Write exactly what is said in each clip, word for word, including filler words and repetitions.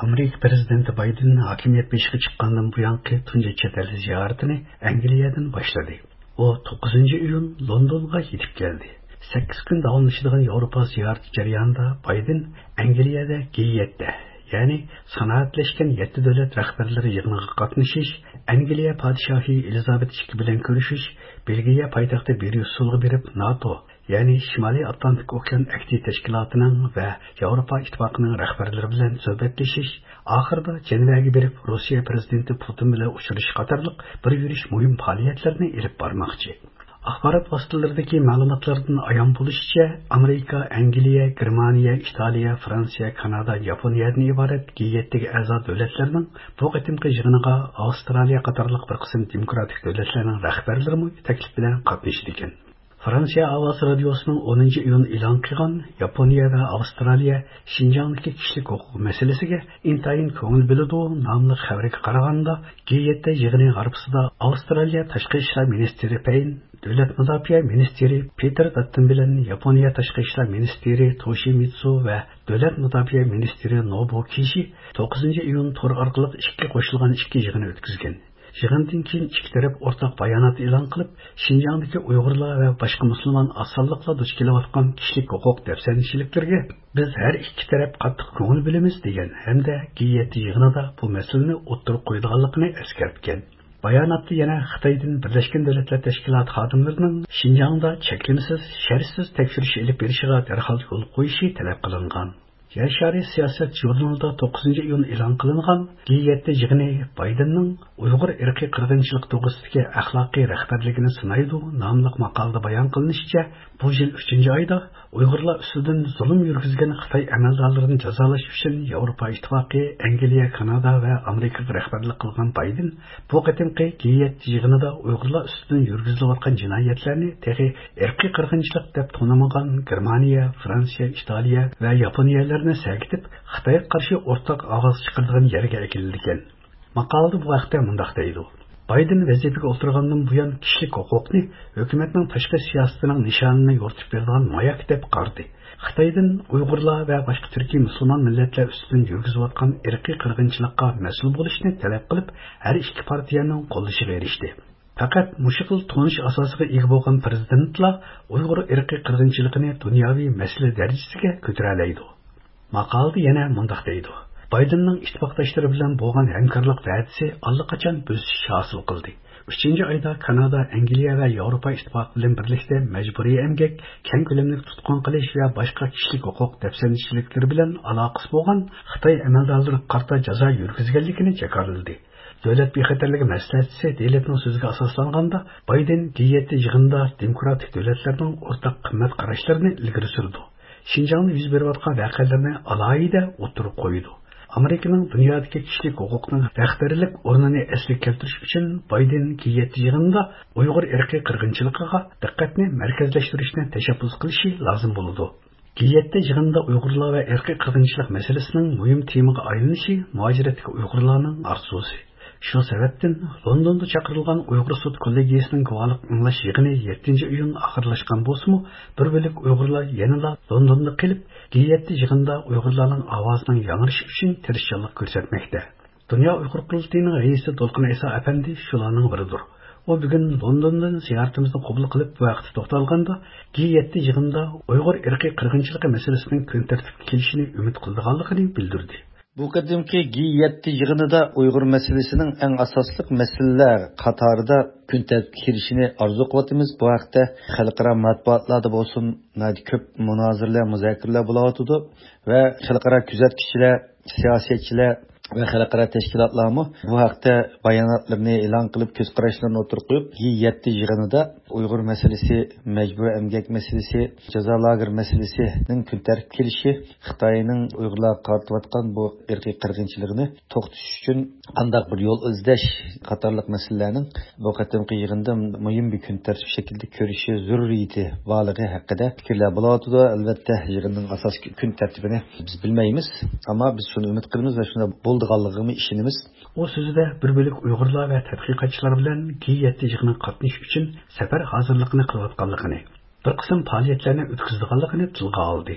Amerika prezidenti Bayden hokimiyat beshiga chiqqandan buyongi tunji chet el ziyoratini Angliyadan boshladi. U to'qqizinchi iyun Londonga yetib keldi. sakkiz kun davomlashadigan Yevropa ziyorati jarayonida Bayden Angliyada G yetti, ya'ni sanoatlashgan yetti davlat rahbarlari yig'iniga qatnashish, Angliya podshohi Elizabet ikkinchi bilan ko'rishish, Belgiya poytaxti Bryusselga berib NATO, ya'ni Shimoliy Atlantik okean aktiv tashkilotining va Yevropa ittifoqining rahbarlari bilan suhbatlashish, oxirida Jenvaga berib Rossiya prezidenti Putin bilan uchrashish qatorliq bir yurish muhim faoliyatlarni olib bormoqchi. Axborot vositalaridagi ma'lumotlardan ayon bo'lishicha, Amerika, Angliya, Germaniya, Italiya, Fransiya, Kanada, Yaponiyadan iborat G yetti ga a'zo davlatlarning bu qatimqi yig'iniga Avstraliya qatorliq bir qism demokratik davlatlarning rahbarlari taklif bilan qatnashdi ekan. Fransiya Ovoz radiosining o'ninchi iyun e'lon qilgan Yaponiya va Avstraliya Xinjiangdagi kishilik huquq masalasiga intayin ko'ngil biladi nomli xabarga qaraganda, G yetti yig'ini g'arbisida Avstraliya tashqi ishlar ministri Payne, Davlat mudofaa ministri Peter Dutton bilan Yaponiya tashqi ishlar ministri Toshimitsu va Davlat mudofaa ministri Nobuo Kishi to'qqizinchi iyun to'r orqali ikki qo'shilgan ikki yig'ini o'tkazgan. Yig'indan keyin ikki taraf o'rtaq bayonot e'lon qilib, Xinjiangdagi Uyg'urlar va boshqa musulmon asonliqlar duch kelayotgan kishilik huquq dafsanchiliklarga biz har ikki taraf qattiq ko'ngil bilamiz degan hamda G yetti yig'inida bu masalani o'ttirib qo'yilganligini eskartgan. Bayonotda yana Xitoydan Birlashgan Davlatlar Tashkiloti xodimlarining Xinjiangda cheklimsiz, shartsiz tekshirish olib berishiga darhol yo'l qo'yishi talab qilingan. Yashari siyosat jurnalida to'qqizinchi iyun e'lon qilingan G yetti yig'ini Baydenning Uyg'ur irqiy qirg'inchilik to'g'risidagi axloqiy rahbarligini sinaydi nomli maqolada bayon qilinishicha, bu yil uchinchi oyda Uyg'urlar ustidan zulm yurgizgan Xitoy amaldorlarini jazolash uchun Yevropa ittifoqi, Angliya, Kanada va Amerikaga rahbarlik qilgan Bayden bu qatimqi G yetti yig'inida Uyg'urlar ustidan yurgizilayotgan jinoyatlarni texi irqiy qirg'inchilik deb tanımagan Germaniya, Fransiya, Italiya va Yaponiyalarni saqitib, Xitoyga qarshi o'rtaq ovoz chiqaradigan yerga ekilgan. Maqolada bu vaqtda mundaq deydi: Bayden vazifaga o'tirgandan buyon kishilik huquqni hukumatning tashqi siyosatining nishonini yo'rtib bergan mayak deb qardi. Xitoydan Uyg'urlar va boshqa turkiy musulmon millatlar ustidan yurgizayotgan irqiy qirg'inchilikqa mas'ul bo'lishni talab qilib, har ikki partiyaning qo'llashiga erishdi. Faqat mushaqil tonish asosiga ega bo'lgan prezidentlar Uyg'ur irqiy qirg'inchiligini dunyoviy masala darajasiga ko'tara oladi. Maqolada yana mundaq deydi: Baydenning ittifoqdoshlari bilan bo'lgan hamkorlik va'dasi allaqachon bo'sish hosil qildi. uchinchi oyda Kanada, Angliya va Yevropa ittifoqi bilan birlikda majburiy emgak, keng ko'lamli tutqun qilish va boshqa kishilik huquq dafsanchiliklari bilan aloqasi bo'lgan Xitoy amaldorlariga qarta jazo yurgizganligini jakarladi. Davlat bexatarligi maslahatchisi davlatning so'ziga asoslanganda, Bayden G yetti yig'inida demokratik davlatlarning o'rtaq qimmat qarashlarini ilgari surdi. Xinjiangda yuz berayotgan voqealarni alohida o'tirib qo'ydi. Amerikaning dunyodagi kishilik huquqning rahbarlik o'rnini asliga keltirish uchun Bayden G yetti yig'inida Uyg'ur irqiy qirg'inchiligiga diqqatni markazlashtirishni tashabbus qilishi lozim bo'ladi. G yetti yig'inida Uyg'urlar va irqiy qirg'inchilik masalasining muhim temaga aylanishi muhojiratga Uyg'urlarning orzusi. Shu sababdan Londonda chaqirilgan Uyg'ur sud kollegiyasining guvohlik anglash yig'ini yettinchi iyun oxirlashgan bo'lsa-mu, bir bo'lik Uyg'urlar yanada Londonda qilib, G yetti yig'inda Uyg'urlarning ovozining yanglishi uchun tirishchilik ko'rsatmoqda. Dunyo Uyg'ur qurultiyining raisi To'lqin Iso apandi shularning biridir. O bugun Londondan ziyoratimizni qabul qilib, vaqti to'xtalganda G yetti yig'inda Uyg'ur irqiy qirg'inchiligi masalasining kun tartibga kelishini umid qilganligini bildirdi. Bu qadimki G yetti yig'inida Uyg'ur masalasining eng asosli masalalar qatorida kun tartibga kirishini orzu qilyapmiz. Bu haqda xalqaro matbuotlarda bo'lsin, ko'p munozirlar, muzokaralar bo'layotdi va xalqaro kuzatuvchilar, siyosatchilar va xalqaro tashkilotlarmi bu haqda bayonotlarni e'lon qilib, ko'z qarashlarini o'tirib qo'yib, G yetti yig'inida Uyg'ur masalasi, majburiy emgak masalasi, jazo lager masalasining kun tartibga kelishi, Xitoyning Uyg'urlarga qaratayotgan bu irqiy qirg'inchiligini to'xtatish uchun qanday bir yo'l izlash qatorliq masalalarning bu qatimqi yig'inda muhim bir kun tartib shaklida ko'rishi zaruriyati borligi haqida fikrlar bo'layotdi. Albatta, yig'inning asosiy kun tartibini biz bilmaymiz, ammo biz shuni umid qilamiz va shunda bo'ldiganligini ishonamiz. O sözde bir bölük Uyg'urlar va tadqiqotchilar bilan G yetti yig'iniga qatnashish uchun safar hozirligini qilayotganligini, bir qism faoliyatlarni o'tkazganligini tilga oldi.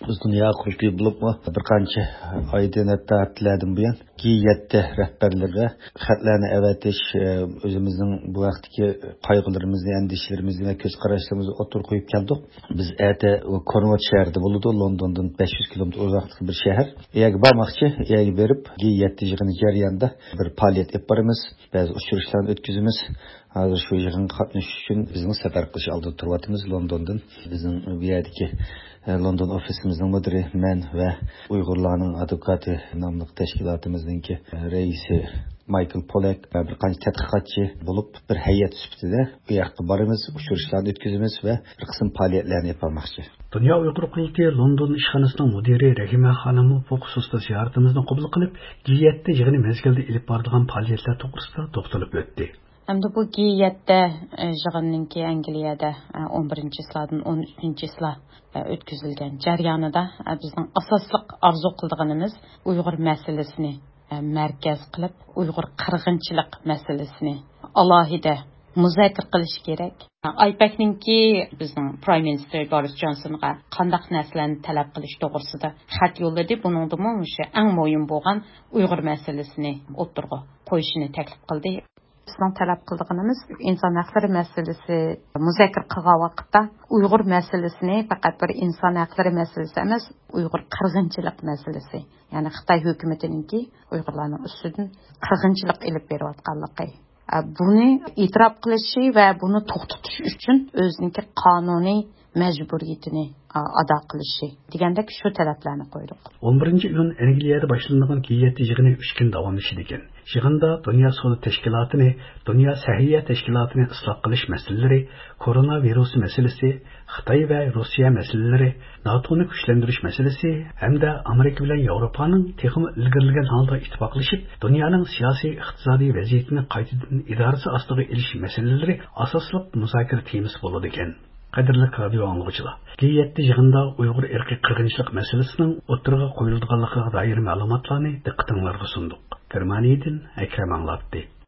Biz dünya kurultuyu bulup mu bir qancha aydan hatta haftalardan buyon G yetti rəhbərlərə xətlərini əvətiş, özümüzün bu vaqtdagi qaygılarımızı, endişelerimizni və göz qarashlarımızı otur qoyub keldik. Biz ətə Cornwall şəhərində buludu, Londondan besh yuz kilometr uzoqlıqda bir şəhər. Eğer barmaqçı, eğer berib G yetti yığını jarayonida bir fəaliyyət yapıb barımız, bəzi uçuruşlarni ötküzümüz. Hazır şu yığınga qatnaşış üçün bizning səfər qilish aldida turibamiz Londondan. Bizning bu yerdagi London ofisimizin müdiri, men ve Uygurlarning advokati namlı teşkilatımızdaki reisi Michael Pollack ve bir qancha tədqiqatçı bulup bir heyet sübtide bu yakta barımız, uçuruşlarını ötküzümüz ve bir kısım faaliyetlerini yapılmakçı. Dünya Uygur Kurultuyu London işxanasının müdiri Rahime Hanımı bu hususta ziyaretimizni qabul qilib, G yetti yığını mezgilde ilip bardigan faaliyetler to'g'risida to'xtalib o'tdi. Hamda bu G yetti yığınınki Angliyada o'n birinchi yildan o'n uchinchi yilga o'tkazilgan jarayonida bizning asosliq arzu qilganimiz Uyg'ur masalasini markaz qilib, Uyg'ur qirg'inchilik masalasini alohida muzokara qilish kerak. Aypakninki bizning Prime Minister Boris Johnsonga qandaq narsalarni talab qilish to'g'risida xat yo'lladi. Buningda o'sha eng muhim bo'lgan Uyg'ur masalasini o'tirg'i qo'yishni taklif qildi. Bizning talab qilganimiz inson haqlari masalasi muzokara qilgan vaqtda Uyg'ur masalasini faqat bir inson haqlari masalasi emas, Uyg'ur qirg'inchilik masalasi. Ya'ni Xitoy hukumatiningki Uyg'urlarning ustidan qirg'inchilik ilib berayotganligi. Buni e'tirof qilishi va buni to'xtatish uchun o'zining qonuniy majburiyatini ado qilishi degandek shu talablarni qo'ydik. o'n birinchi iyun Angliyada boshlangan G yetti yig'ini uch kun davomlashdi ekan. Yig'inda Dunyo sog'liq tashkilotini, Dunyo sahiya tashkilotini isloh qilish masalalari, koronavirus masalasi, Xitoy va Rossiya masalalari, NATOni kuchlantirish masalasi hamda Amerika bilan Yevropaning texnik ilgirlagan holda ittifoqlashib, dunyoning siyosiy iqtisodiy vaziyatini qaytadan idorasi ostiga olish masalalari asosli muzokara temasi bo'ladi ekan. Qadrli radio anglagıçılar, G yetti yığında Uyghur irqiy qirg'inchilik masalasining o'tirg'a qo'yilganligiga doir ma'lumotlarni diqqatingizga sundik. Germaniyadan Akram anglatdi.